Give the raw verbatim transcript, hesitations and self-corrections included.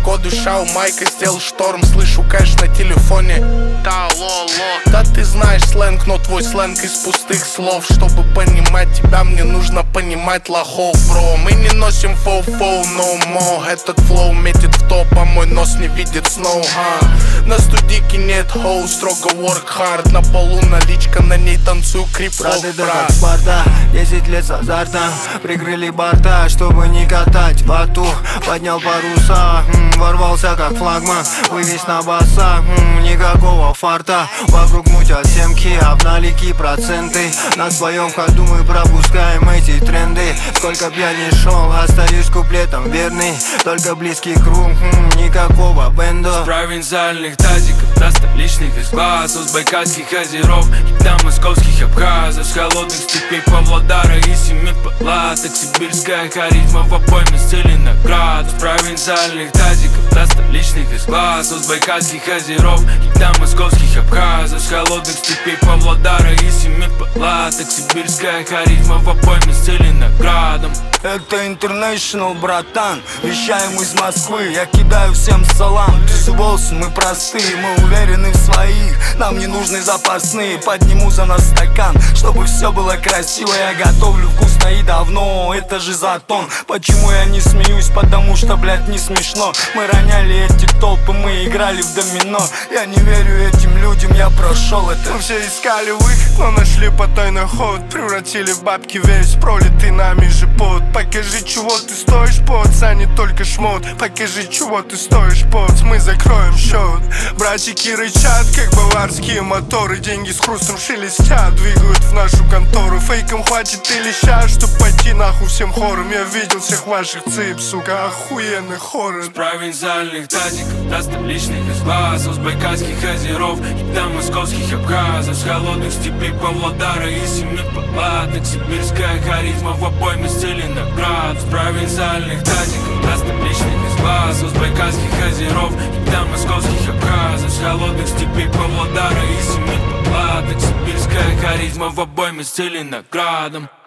далеко душа у майка, сделал шторм, слышу кэш на телефоне. Да, ло, ло. Да ты знаешь сленг, но твой сленг из пустых слов. Чтобы понимать тебя, мне нужно понимать лохов, бро. Мы не носим фоу-фоу, no more. Этот флоу метит в топ, а мой нос не видит сноу, ха. На студийке нет хоу, строго work hard. На полу наличка, на ней танцую крип-хоп, брат. Спарта, десять лет с азартом. Прикрыли борта, чтобы не катать вату. Поднял паруса, м, ворвался как флагман. Вывез на баса, м, никакого фарта. Вокруг мутят семки, обналики проценты. На своем ходу мы пропускаем эти тренды. Сколько б я не шел, остаюсь куплетом верный. Только близкий круг, м, никакого бенда. С провинциальных тазиков до столичных эсклассов, с байкальских озеров и до московских абхазов, с холодных степей Павлодара и семи палаток. Сибирская харизма в обойме с Целиноград. С провинциальных тазиков до столичных эсклассов, с байкальских озеров и до московских абхазов, с холодных степей Павлодара и семи палаток. Сибирская харизма в обойме с Целиноградом. Это International, братан, вещаем из Москвы. Я кидаю всем салам, ты сволс, мы простые. Мы уверены в своих, нам не нужны запасные. Подниму за нас стакан, чтобы все было красиво. Я готовлю вкусно и давно, это же затон. Почему я не смеюсь? Потому что, блядь, не смешно. Мы роняли эти толпы, мы играли в домино. Я не верю этим людям, я прошел это. Мы все искали выход, но нашли потайный ход. Превратили в бабки весь пролитый нами же пот. Покажи, чего ты стоишь, поц, а не только шмот. Покажи, чего ты стоишь, поц, мы закроем счет. Братики рычат, как баварские моторы. Деньги с хрустом шелестят, двигают в нашу контору. Фейком хватит и леща, чтоб пойти нахуй всем хором. Я видел всех ваших цып, сука, охуенный хоррор. С провинциальных тазиков до столичных эсклассов, с байкальских озеров и до московских абхазов, с холодных степей Павлодара и семи палаток. Сибирская харизма в обойме с Целиноград. С провинциальных тазиков до столичных эсклассов, с байкальских озеров и до московских абхазов, с холодных степей Павлодара и семи палаток. Сибирская харизма в обойме с Целиноградом.